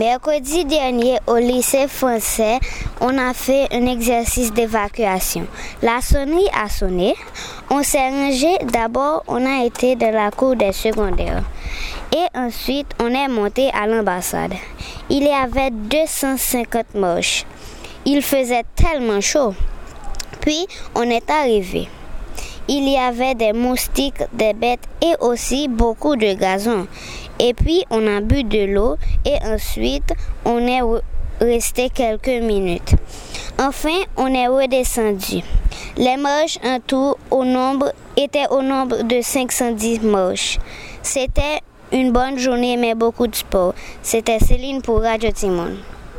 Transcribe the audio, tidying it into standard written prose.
Mercredi dernier, au lycée français, on a fait un exercice d'évacuation. La sonnerie a sonné. On s'est rangé. D'abord, on a été dans la cour des secondaires. Et ensuite, on est monté à l'ambassade. Il y avait 250 marches. Il faisait tellement chaud. Puis, on est arrivé. Il y avait des moustiques, des bêtes et aussi beaucoup de gazon. Et puis, on a bu de l'eau et ensuite, on est resté quelques minutes. Enfin, on est redescendu. Les marches en tout étaient au nombre de 510 marches. C'était une bonne journée, mais beaucoup de sport. C'était Céline pour Radio Timon.